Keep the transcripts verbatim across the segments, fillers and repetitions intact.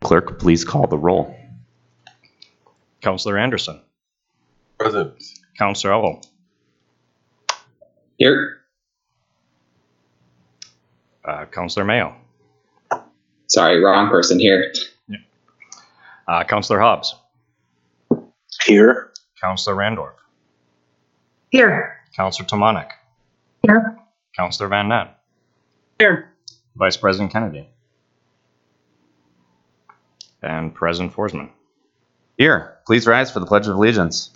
clerk please call the roll? Councillor Anderson. Present. Councillor Ello. Here. Uh, Councillor Mayo. Sorry, wrong person. Here. Uh, Councillor Hobbs. Here. Councillor Randorf. Here. Councillor Tomanek. Here. Councillor Van Nat. Here. Vice President Kennedy. And President Forsman. Here, please rise for the Pledge of Allegiance.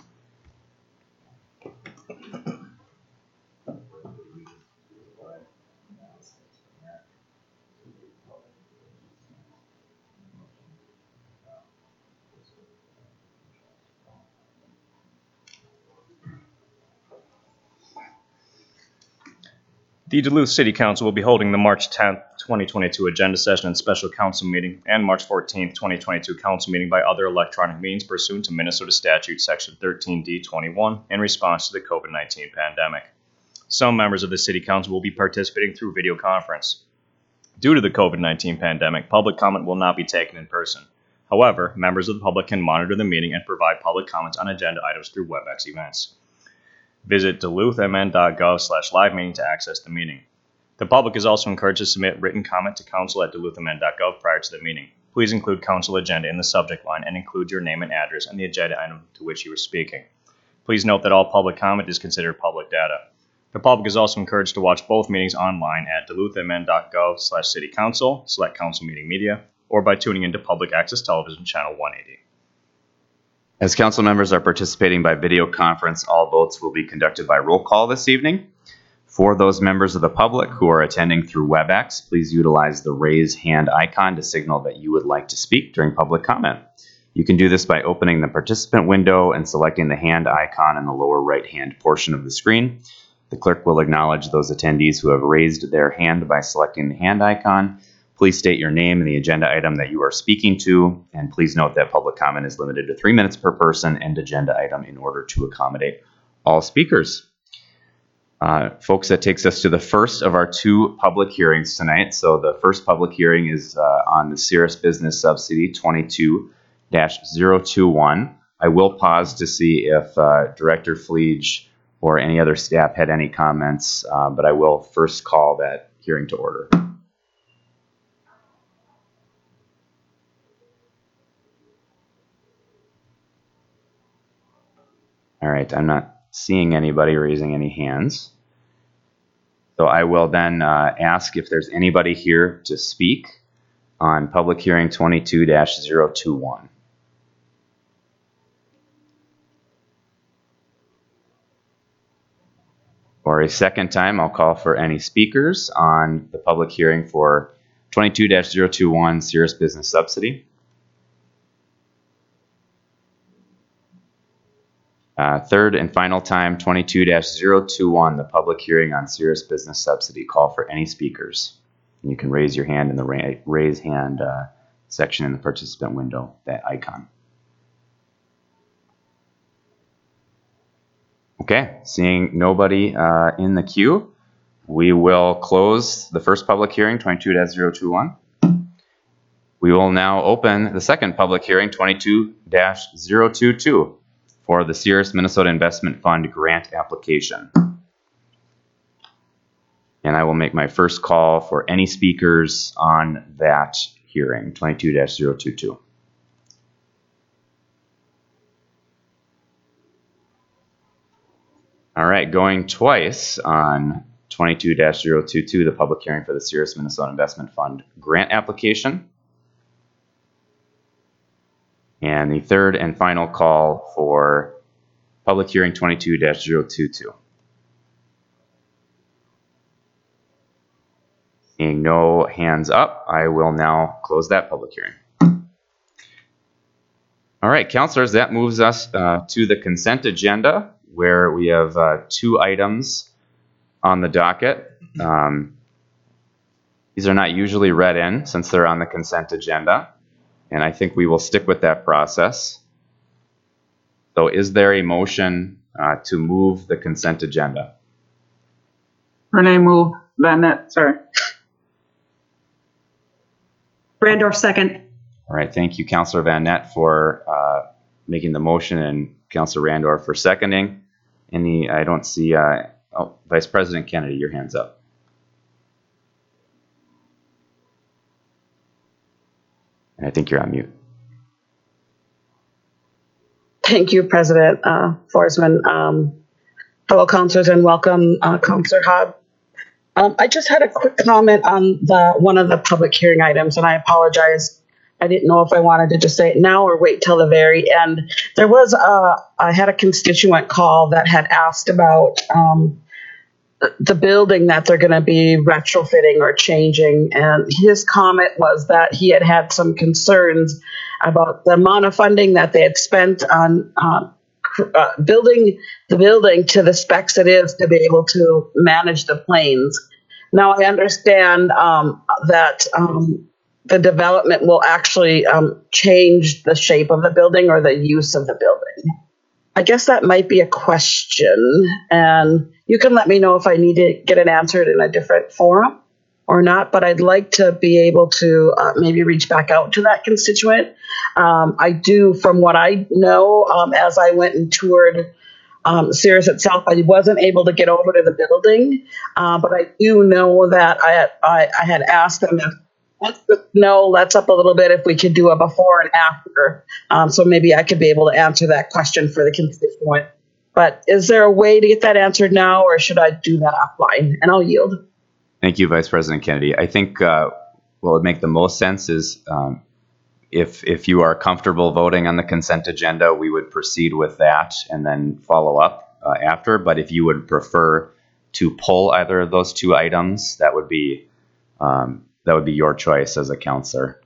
The Duluth City Council will be holding the March tenth, twenty twenty-two agenda session and special council meeting and March fourteenth, twenty twenty-two council meeting by other electronic means pursuant to Minnesota Statute Section thirteen D twenty-one in response to the COVID nineteen pandemic. Some members of the City Council will be participating through video conference. Due to the COVID nineteen pandemic, public comment will not be taken in person. However, members of the public can monitor the meeting and provide public comments on agenda items through WebEx events. Visit duluthmn.gov slash live meeting to access the meeting. The public is also encouraged to submit written comment to council at duluthmn dot gov prior to the meeting. Please include council agenda in the subject line and include your name and address and the agenda item to which you are speaking. Please note that all public comment is considered public data. The public is also encouraged to watch both meetings online at duluthmn.gov slash city council, select council meeting media, or by tuning into public access television channel one eighty. As council members are participating by video conference, all votes will be conducted by roll call this evening. For those members of the public who are attending through WebEx, please utilize the raise hand icon to signal that you would like to speak during public comment. You can do this by opening the participant window and selecting the hand icon in the lower right-hand portion of the screen. The clerk will acknowledge those attendees who have raised their hand by selecting the hand icon. Please state your name and the agenda item that you are speaking to, and please note that public comment is limited to three minutes per person and agenda item in order to accommodate all speakers. Uh, folks, that takes us to the first of our two public hearings tonight. So the first public hearing is uh, on the Cirrus Business Subsidy twenty-two dash zero two one. I will pause to see if uh, Director Fleege or any other staff had any comments, uh, but I will first call that hearing to order. All right, I'm not seeing anybody raising any hands. So I will then uh, ask if there's anybody here to speak on public hearing twenty-two dash zero two one. For a second time, I'll call for any speakers on the public hearing for twenty-two dash zero two one Cirrus Business Subsidy. Uh, third and final time, twenty-two dash zero two one, the public hearing on Cirrus Business Subsidy. Call for any speakers. And you can raise your hand in the ra raise hand uh, section in the participant window, that icon. Okay, seeing nobody uh, in the queue, we will close the first public hearing, twenty-two dash zero two one. We will now open the second public hearing, twenty-two dash zero two two. For the Cirrus Minnesota Investment Fund grant application. And I will make my first call for any speakers on that hearing, twenty-two dash zero two two. All right, going twice on twenty-two dash zero two two, the public hearing for the Cirrus Minnesota Investment Fund grant application. And the third and final call for public hearing twenty-two dash zero two two. Seeing no hands up, I will now close that public hearing. All right, councilors, that moves us uh, to the consent agenda, where we have uh, two items on the docket. Um, these are not usually read in since they're on the consent agenda. And I think we will stick with that process. So is there a motion uh, to move the consent agenda? Renee move. Van Nett, sorry. Randorf second. All right, thank you, Councillor Van Nett, for uh, making the motion, and Councillor Randor for seconding. Any, I don't see, uh, oh, Vice President Kennedy, your hand's up. And I think you're on mute. Thank you, President uh, Forsman. Um, fellow councilors, and welcome, uh, Councilor Hobb. Um, I just had a quick comment on the one of the public hearing items, and I apologize. I didn't know if I wanted to just say it now or wait till the very end. There was a, I had a constituent call that had asked about um, the building that they're going to be retrofitting or changing, and his comment was that he had had some concerns about the amount of funding that they had spent on uh, uh, building the building to the specs it is to be able to manage the planes. Now I understand um, that um, the development will actually um, change the shape of the building or the use of the building. I guess that might be a question, and you can let me know if I need to get it answered in a different forum or not, but I'd like to be able to uh, maybe reach back out to that constituent. Um, I do, from what I know, um, as I went and toured um, Cirrus itself, I wasn't able to get over to the building, uh, but I do know that I had, I, I had asked them if let's know, let's up a little bit if we could do a before and after. Um, so maybe I could be able to answer that question for the constituent. But is there a way to get that answered now, or should I do that offline? And I'll yield. Thank you, Vice President Kennedy. I think uh, what would make the most sense is um, if if you are comfortable voting on the consent agenda, we would proceed with that and then follow up uh, after. But if you would prefer to pull either of those two items, that would be um, that would be your choice as a counselor.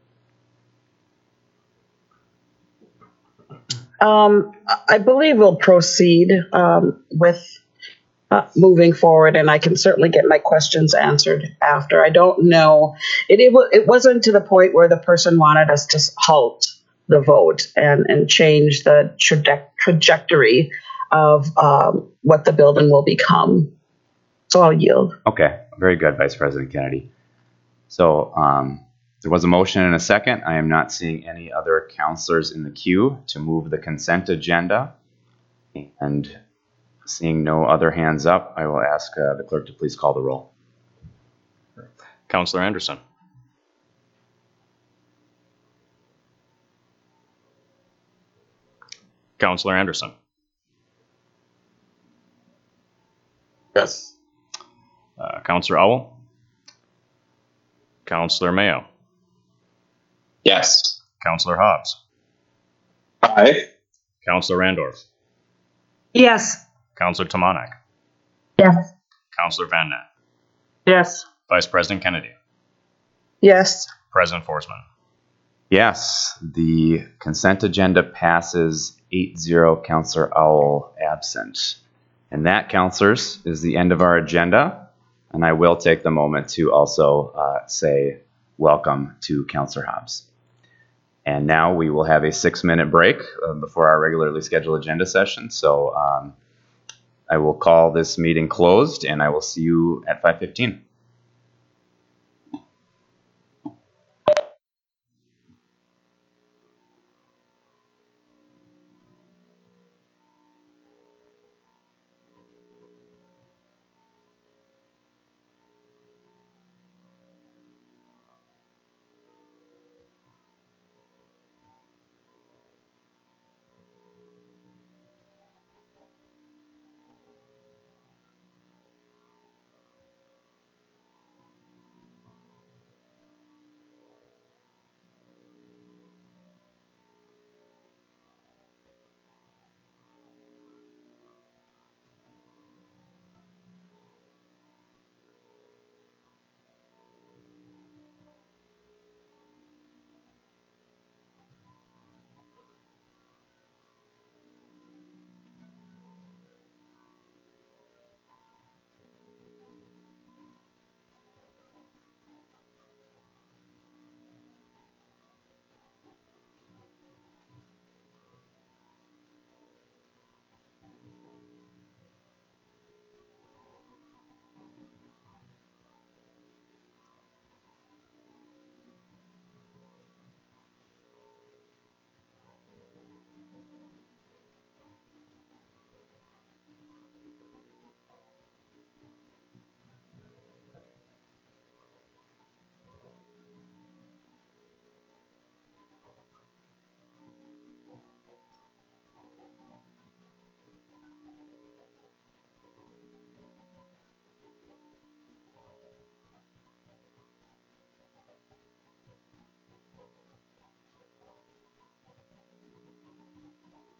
Um, I believe we'll proceed um, with uh, moving forward, and I can certainly get my questions answered after. I don't know. It, it, it wasn't to the point where the person wanted us to halt the vote and, and change the traje- trajectory of um, what the building will become. So I'll yield. Okay, very good, Vice President Kennedy. So um, there was a motion and a second. I am not seeing any other counselors in the queue to move the consent agenda. And seeing no other hands up, I will ask uh, the clerk to please call the roll. Councillor Anderson. Councillor Anderson. Yes. Uh, Councillor Owl. Councillor Mayo. Yes. Councillor Hobbs. Aye. Councillor Randorf. Yes. Councillor Tomanek. Yes. Councillor Van Nett. Yes. Vice President Kennedy. Yes. President Forsman. Yes, the consent agenda passes eight zero, Councillor Owl absent. And that, councillors, is the end of our agenda. And I will take the moment to also uh, say welcome to Councillor Hobbs. And now we will have a six-minute break uh, before our regularly scheduled agenda session. So um, I will call this meeting closed, and I will see you at five fifteen.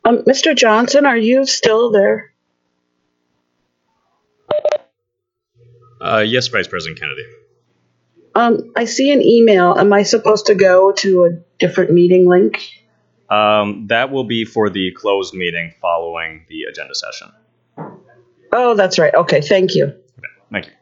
Um, Mister Johnson, are you still there? Uh, yes, Vice President Kennedy. Um, I see an email. Am I supposed to go to a different meeting link? Um, that will be for the closed meeting following the agenda session. Oh, that's right. Okay, thank you. Okay, thank you.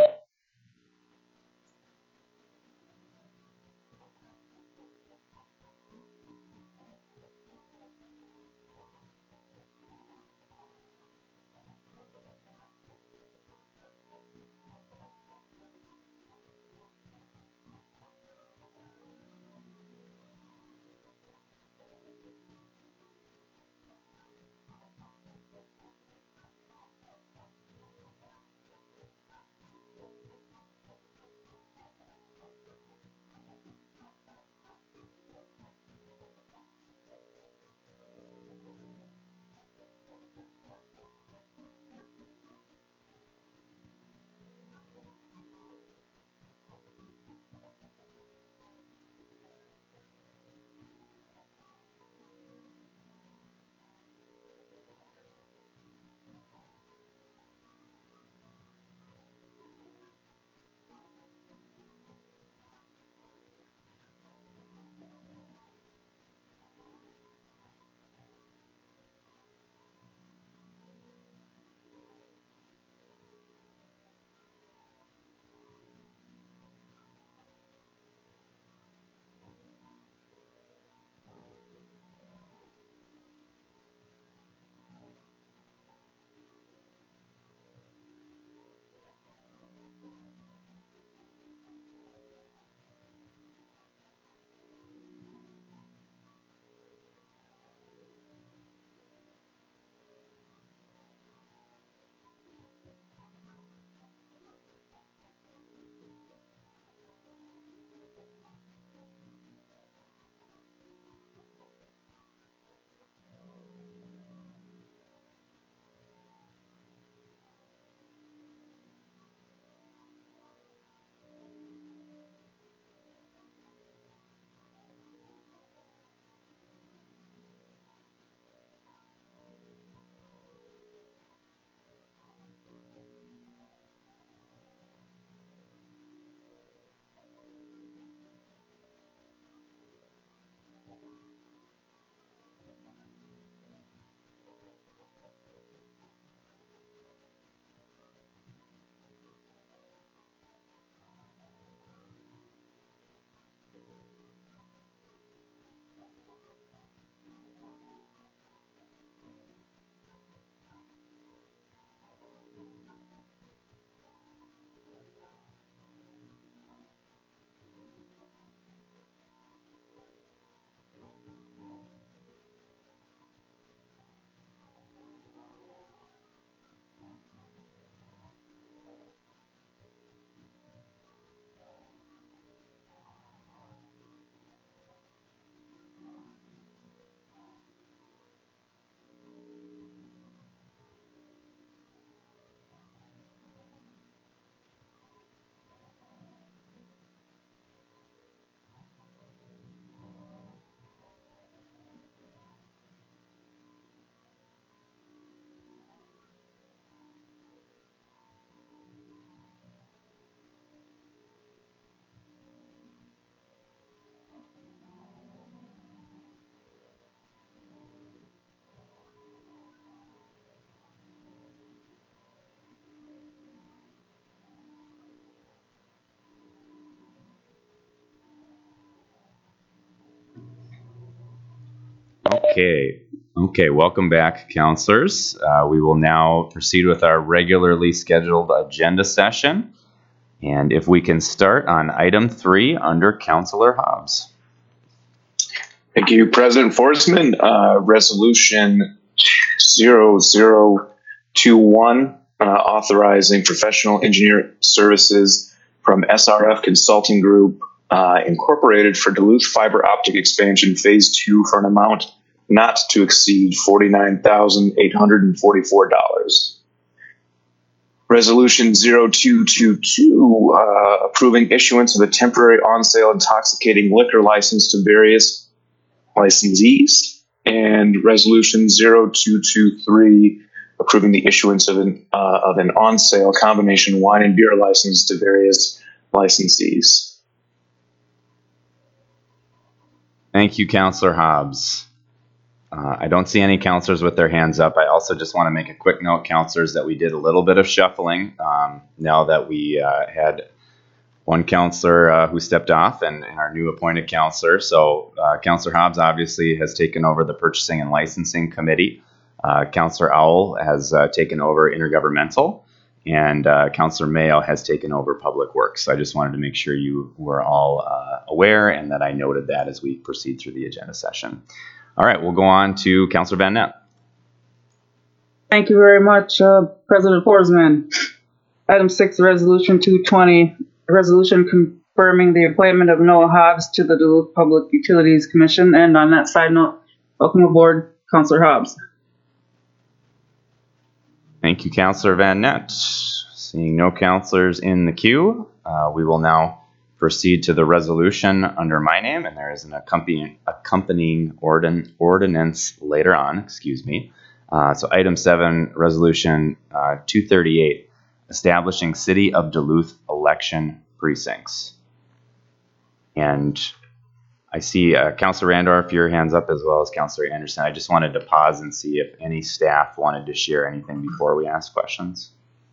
Okay. Okay, welcome back, counselors. Uh, we will now proceed with our regularly scheduled agenda session. And if we can start on item three under Counselor Hobbs. Thank you, President Forsman. Uh, resolution zero zero two one, uh, authorizing professional engineer services from S R F Consulting Group, uh, Incorporated for Duluth Fiber Optic Expansion Phase two for an amount not to exceed forty-nine thousand eight hundred forty-four dollars. Resolution zero two two two, uh, approving issuance of a temporary on-sale intoxicating liquor license to various licensees. and Resolution zero two two three, approving the issuance of an uh, of an on-sale combination wine and beer license to various licensees. Thank you, Councillor Hobbs. Uh, I don't see any councillors with their hands up. I also just want to make a quick note, councillors, that we did a little bit of shuffling um, now that we uh, had one councillor uh, who stepped off and, and our new appointed councillor. So uh, Councillor Hobbs obviously has taken over the Purchasing and Licensing Committee. Uh, Councillor Owl has uh, taken over Intergovernmental, and uh, Councillor Mayo has taken over Public Works. So I just wanted to make sure you were all uh, aware and that I noted that as we proceed through the agenda session. All right, we'll go on to Councillor Van Nett. Thank you very much, uh, President Forsman. Item six, Resolution two twenty, a resolution confirming the appointment of Noah Hobbs to the Duluth Public Utilities Commission. And on that side note, welcome aboard, Councillor Hobbs. Thank you, Councillor Van Nett. Seeing no councillors in the queue, uh, we will now proceed to the resolution under my name, and there is an accompanying, accompanying ordin, ordinance later on, excuse me. Uh, so item seven, resolution uh, two thirty-eight, establishing City of Duluth election precincts. And I see uh, Councillor Randorf, your hands up, as well as Councillor Anderson. I just wanted to pause and see if any staff wanted to share anything before we ask questions.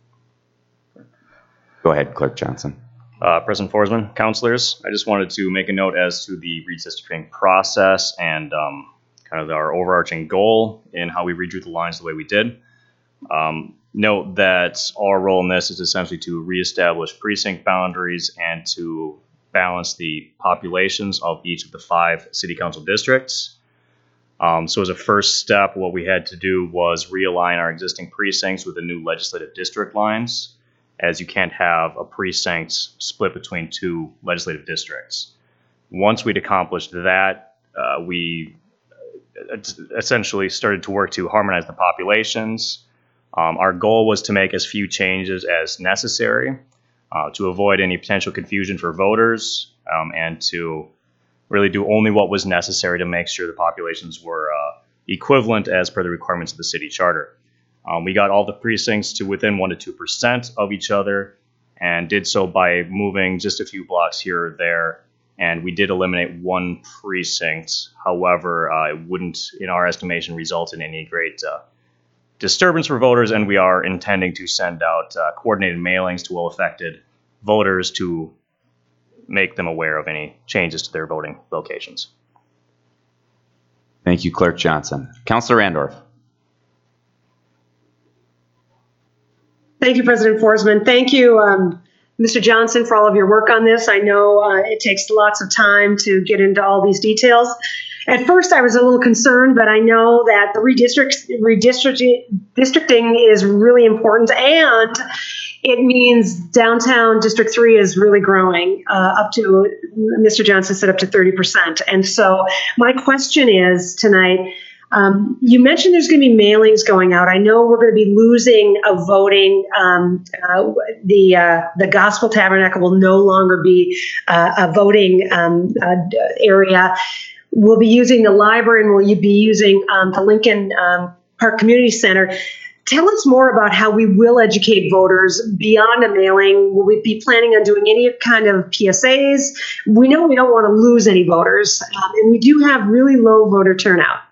Go ahead, Clerk Johnson. Uh, President Forsman, councilors, I just wanted to make a note as to the redistricting process and um, kind of our overarching goal in how we redrew the lines the way we did. Um, note that our role in this is essentially to reestablish precinct boundaries and to balance the populations of each of the five city council districts. Um, so as a first step, what we had to do was realign our existing precincts with the new legislative district lines, as you can't have a precinct split between two legislative districts. Once we'd accomplished that, uh, we essentially started to work to harmonize the populations. Um, our goal was to make as few changes as necessary uh, to avoid any potential confusion for voters um, and to really do only what was necessary to make sure the populations were uh, equivalent as per the requirements of the city charter. Um, we got all the precincts to within one to two percent of each other and did so by moving just a few blocks here or there. And we did eliminate one precinct. However, uh, it wouldn't, in our estimation, result in any great uh, disturbance for voters. And we are intending to send out uh, coordinated mailings to well-affected voters to make them aware of any changes to their voting locations. Thank you, Clerk Johnson. Councillor Randorf. Thank you, President Forsman. Thank you, um, Mister Johnson, for all of your work on this. I know uh, it takes lots of time to get into all these details. At first, I was a little concerned, but I know that the redistrict, redistricting districting is really important, and it means downtown District three is really growing uh, up to, Mister Johnson said, up to thirty percent. And so my question is tonight, Um, you mentioned there's going to be mailings going out. I know we're going to be losing a voting. Um, uh, the uh, the Gospel Tabernacle will no longer be uh, a voting um, uh, area. We'll be using the library, and we'll be using um, the Lincoln um, Park Community Center. Tell us more about how we will educate voters beyond a mailing. Will we be planning on doing any kind of P S As? We know we don't want to lose any voters, um, and we do have really low voter turnout.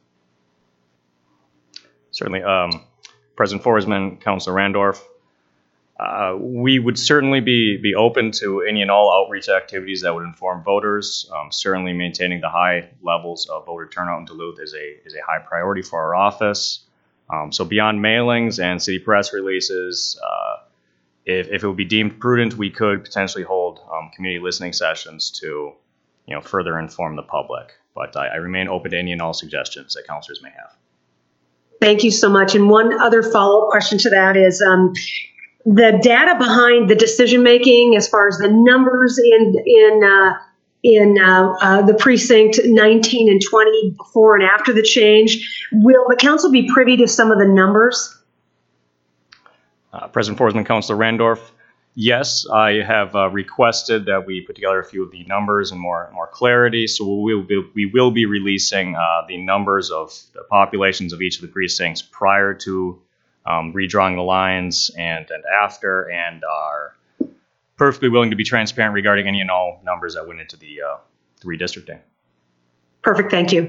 Certainly. Um, President Forsman, Councilor Randorf, uh, we would certainly be, be open to any and all outreach activities that would inform voters. Um, certainly maintaining the high levels of voter turnout in Duluth is a, is a high priority for our office. Um, so beyond mailings and city press releases, uh, if, if it would be deemed prudent, we could potentially hold um, community listening sessions to you know, further inform the public. But I, I remain open to any and all suggestions that councilors may have. Thank you so much. And one other follow-up question to that is um, the data behind the decision-making as far as the numbers in in uh, in uh, uh, the precinct nineteen and twenty before and after the change. Will the council be privy to some of the numbers? Uh, President Forsman, Councilor Randorf, Yes, I have uh, requested that we put together a few of the numbers and more more clarity. So we will be, we will be releasing uh, the numbers of the populations of each of the precincts prior to um, redrawing the lines and, and after, and are perfectly willing to be transparent regarding any and all numbers that went into the, uh, the redistricting. Perfect, thank you.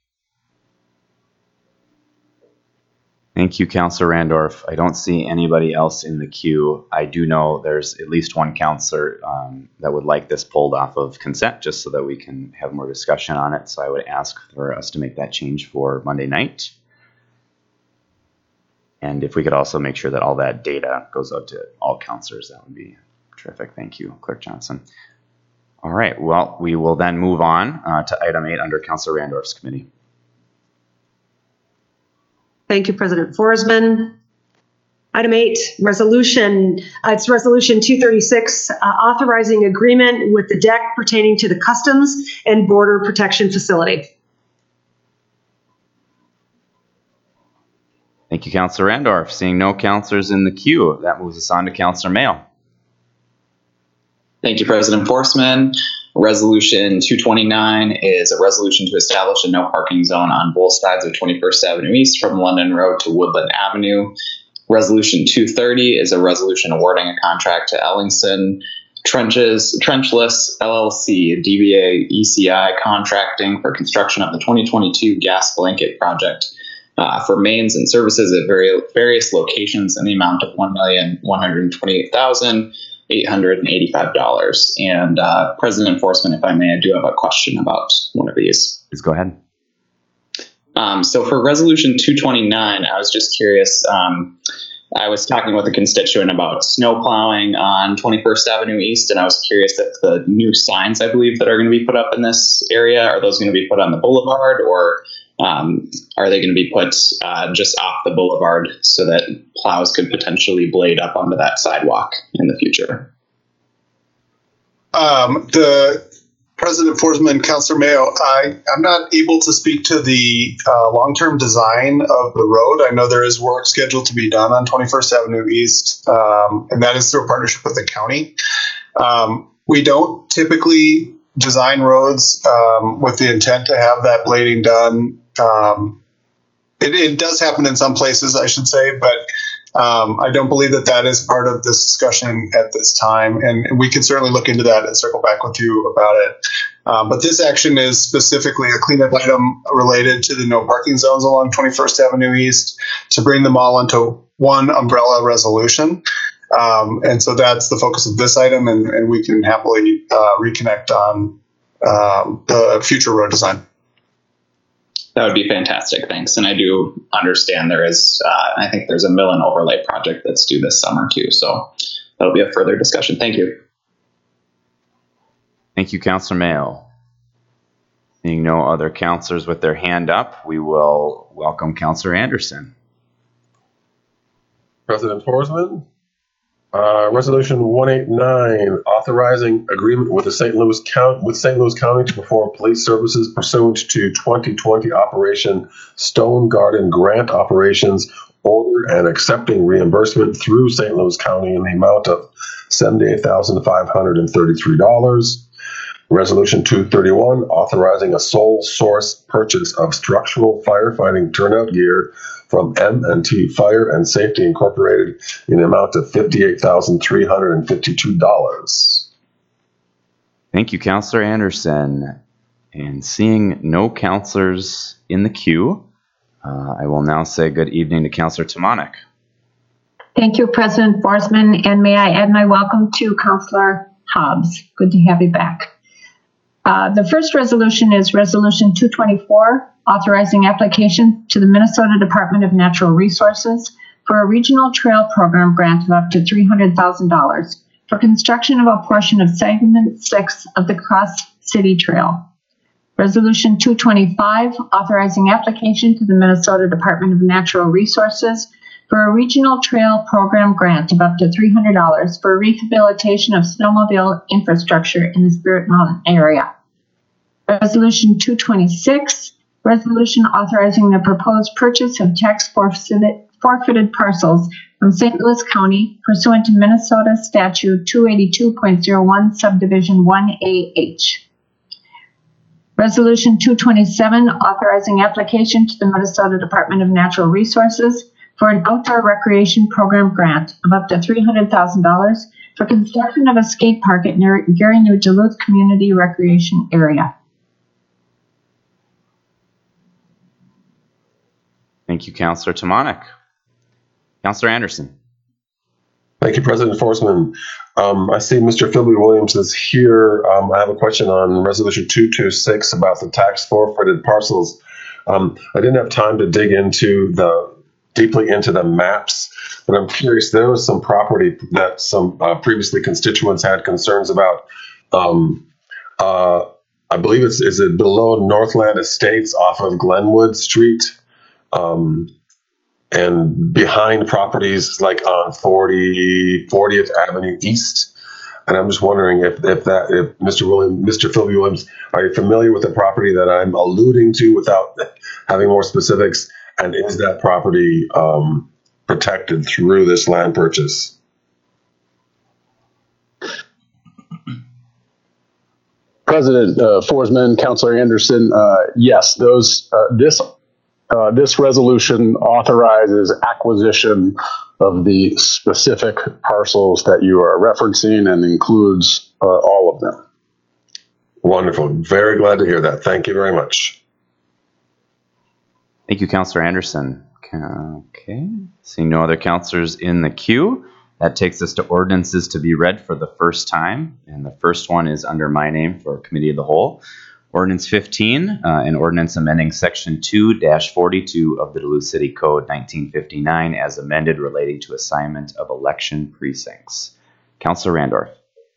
Thank you, Councilor Randorf. I don't see anybody else in the queue. I do know there's at least one councilor um, that would like this pulled off of consent, just so that we can have more discussion on it. So I would ask for us to make that change for Monday night. And if we could also make sure that all that data goes out to all councilors, that would be terrific. Thank you, Clerk Johnson. All right, well, we will then move on uh, to item eight under Councilor Randorf's committee. Thank you, President Forsman. Item eight, resolution. Uh, it's resolution two thirty-six, uh, authorizing agreement with the D E C pertaining to the Customs and Border Protection Facility. Thank you, Councilor Randorf. Seeing no councilors in the queue, that moves us on to Councilor Mayo. Thank you, President Forsman. Resolution two twenty-nine is a resolution to establish a no parking zone on both sides of twenty-first Avenue East from London Road to Woodland Avenue. Resolution two thirty is a resolution awarding a contract to Ellingson Trenches, Trenchless L L C, D B A E C I contracting for construction of the twenty twenty-two gas blanket project uh, for mains and services at vari- various locations in the amount of one million one hundred twenty-eight thousand eight hundred eighty-five dollars. And uh, President Forsman, if I may, I do have a question about one of these. Please go ahead. Um, so for Resolution two twenty-nine, I was just curious. Um, I was talking with a constituent about snow plowing on twenty-first Avenue East, and I was curious if the new signs, I believe, that are going to be put up in this area, are those going to be put on the boulevard, or um, are they going to be put uh, just off the boulevard so that plows could potentially blade up onto that sidewalk in the future? Um, the President Forsman, Councilor Mayo, I, I'm not able to speak to the uh, long-term design of the road. I know there is work scheduled to be done on twenty-first Avenue East, um, and that is through a partnership with the county. Um, we don't typically design roads um, with the intent to have that blading done. Um, it, it does happen in some places, I should say, but Um, I don't believe that that is part of this discussion at this time, and we can certainly look into that and circle back with you about it. Um, but this action is specifically a cleanup item related to the no parking zones along twenty-first Avenue East to bring them all into one umbrella resolution. Um, and so that's the focus of this item, and, and we can happily uh, reconnect on um, the future road design. That would be fantastic, thanks. And I do understand there is, uh, I think there's a mill and overlay project that's due this summer too. So that'll be a further discussion. Thank you. Thank you, Councilor Mayo. Seeing no other councilors with their hand up, we will welcome Councilor Anderson. President Forsman, uh, Resolution one eighty-nine, authorizing agreement with the Saint Louis County with Saint Louis County to perform police services pursuant to twenty twenty Operation Stone Garden grant operations order and accepting reimbursement through Saint Louis County in the amount of seventy-eight thousand five hundred thirty-three dollars. Resolution two thirty-one, authorizing a sole source purchase of structural firefighting turnout gear from M and T Fire and Safety Incorporated in the amount of fifty-eight thousand three hundred fifty-two dollars. Thank you, Councilor Anderson. And seeing no councilors in the queue, uh, I will now say good evening to Councilor Tomanek. Thank you, President Forsman, and may I add my welcome to Councilor Hobbs. Good to have you back. Uh, the first resolution is Resolution two twenty-four, authorizing application to the Minnesota Department of Natural Resources for a regional trail program grant of up to three hundred thousand dollars for construction of a portion of Segment six of the Cross City Trail. Resolution two twenty-five, authorizing application to the Minnesota Department of Natural Resources for a regional trail program grant of up to three hundred dollars for rehabilitation of snowmobile infrastructure in the Spirit Mountain area. Resolution two twenty-six, resolution authorizing the proposed purchase of tax forfeited, forfeited parcels of Saint Louis County pursuant to Minnesota Statute two eighty-two point oh one, Subdivision one A H. Resolution two twenty-seven, authorizing application to the Minnesota Department of Natural Resources for an outdoor recreation program grant of up to three hundred thousand dollars for construction of a skate park at near Gary New Duluth Community Recreation Area. Thank you, Councillor Tomanek. Councillor Anderson. Thank you, President Forsman. Um, I see Mister Philby Williams is here. Um, I have a question on Resolution two twenty-six about the tax forfeited parcels. Um, I didn't have time to dig into the deeply into the maps, but I'm curious. There was some property that some uh, previously constituents had concerns about. Um, uh, I believe it's is it below Northland Estates off of Glenwood Street. Um, and behind properties like on forty, fortieth Avenue East. And I'm just wondering if, if that, if Mister William, Mister Philby Williams, are you familiar with the property that I'm alluding to without having more specifics? And is that property um, protected through this land purchase? President uh, Forsman, Councilor Anderson, uh, yes, those uh, this Uh, this resolution authorizes acquisition of the specific parcels that you are referencing and includes uh, all of them. Wonderful. Very glad to hear that. Thank you very much. Thank you, Councillor Anderson. Okay. Seeing no other councillors in the queue, that takes us to ordinances to be read for the first time. And the first one is under my name for Committee of the Whole. Ordinance fifteen, uh, an ordinance amending Section two forty-two of the Duluth City Code nineteen fifty-nine as amended relating to assignment of election precincts. Councillor Randorf.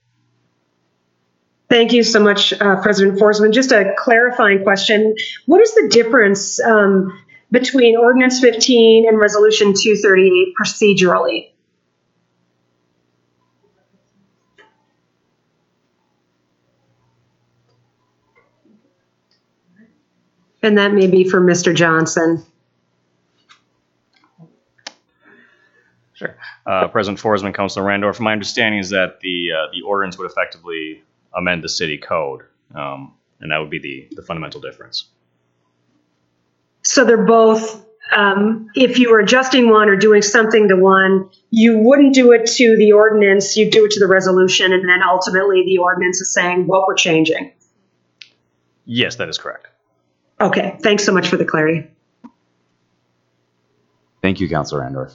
Thank you so much, uh, President Forsman. Just a clarifying question. What is the difference um, between Ordinance fifteen and Resolution two thirty-eight procedurally? And that may be for Mister Johnson. Sure. Uh, President Forsman, Councilor Randorf, my understanding is that the uh, the ordinance would effectively amend the city code, um, and that would be the, the fundamental difference. So they're both, um, if you were adjusting one or doing something to one, you wouldn't do it to the ordinance, you'd do it to the resolution, and then ultimately the ordinance is saying what we're changing. Yes, that is correct. Okay, thanks so much for the clarity. Thank you, Councillor Randorf.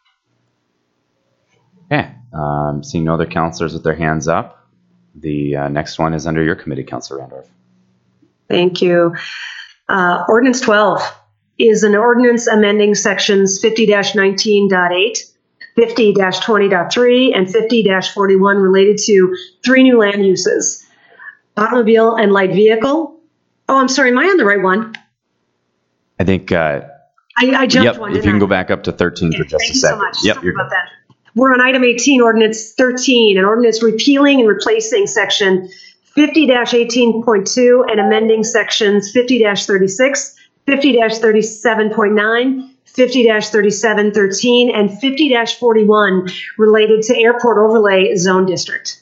Okay, um, seeing no other councillors with their hands up, the uh, next one is under your committee, Councillor Randorf. Thank you. Uh, Ordinance twelve is an ordinance amending sections fifty nineteen point eight, fifty twenty point three, and fifty forty-one related to three new land uses: automobile and light vehicle. Oh, I'm sorry. Am I on the right one? I think. Uh, I, I jumped yep, one. If you didn't can I? go back up to thirteen Okay, for just thank a you so second. much. Yep, Sorry you're about that. We're on item eighteen, ordinance thirteen, an ordinance repealing and replacing section fifty eighteen point two and amending sections fifty thirty-six, fifty thirty-seven point nine, fifty thirty-seven thirteen, and fifty forty-one related to airport overlay zone district.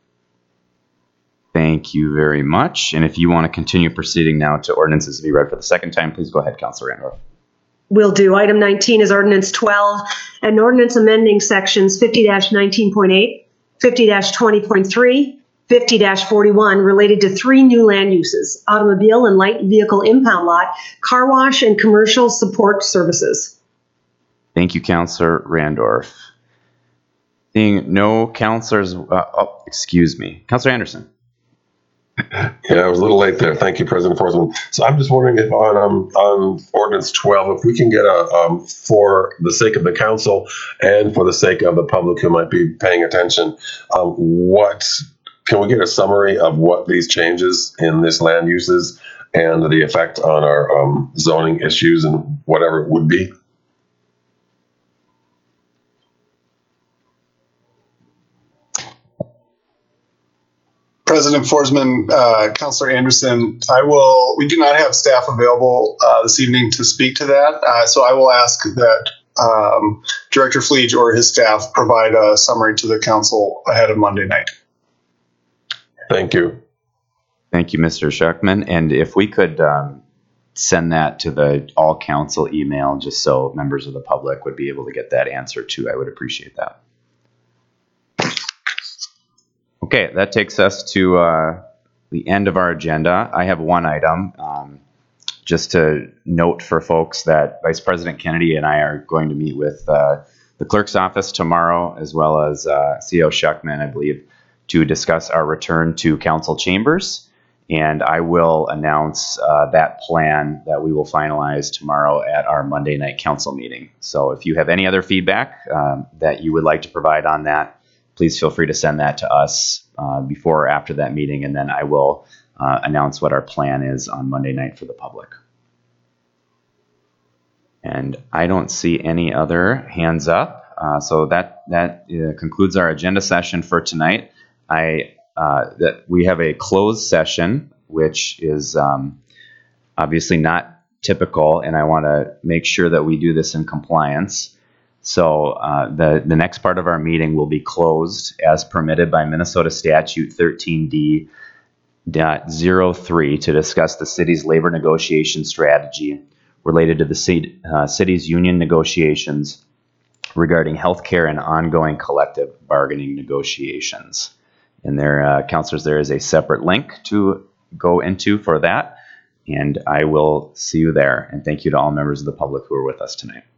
Thank you very much. And if you want to continue proceeding now to ordinances to be read for the second time, please go ahead, Councillor Randorf. Will do. Item nineteen is ordinance twelve, an ordinance amending sections fifty nineteen point eight, fifty twenty point three, fifty forty-one related to three new land uses: automobile and light vehicle impound lot, car wash, and commercial support services. Thank you, Councillor Randorf. Seeing no councillors, uh, oh, excuse me, Councillor Anderson. Yeah, I was a little late there. Thank you, President Forsman. So I'm just wondering if on um, on Ordinance twelve, if we can get a, um, for the sake of the council and for the sake of the public who might be paying attention, um, what can we get a summary of what these changes in this land uses and the effect on our um, zoning issues and whatever it would be? President Forsman, uh, Councilor Anderson, I will. We do not have staff available uh, this evening to speak to that, uh, so I will ask that um, Director Fleege or his staff provide a summary to the council ahead of Monday night. Thank you. Thank you, Mister Schuckman. And if we could um, send that to the all council email, just so members of the public would be able to get that answer too, I would appreciate that. Okay, that takes us to uh, the end of our agenda. I have one item. Um, just to note for folks that Vice President Kennedy and I are going to meet with uh, the clerk's office tomorrow, as well as uh, C E O Schuckman, I believe, to discuss our return to council chambers. And I will announce uh, that plan that we will finalize tomorrow at our Monday night council meeting. So if you have any other feedback um, that you would like to provide on that, please feel free to send that to us uh, before or after that meeting, and then I will uh, announce what our plan is on Monday night for the public. And I don't see any other hands up, uh, so that that uh, concludes our agenda session for tonight. I uh, that we have a closed session, which is um, obviously not typical, and I want to make sure that we do this in compliance. So uh, the, the next part of our meeting will be closed as permitted by Minnesota Statute thirteen D zero three to discuss the city's labor negotiation strategy related to the city, uh, city's union negotiations regarding healthcare and ongoing collective bargaining negotiations. And there, uh, counselors, there is a separate link to go into for that. And I will see you there. And thank you to all members of the public who are with us tonight.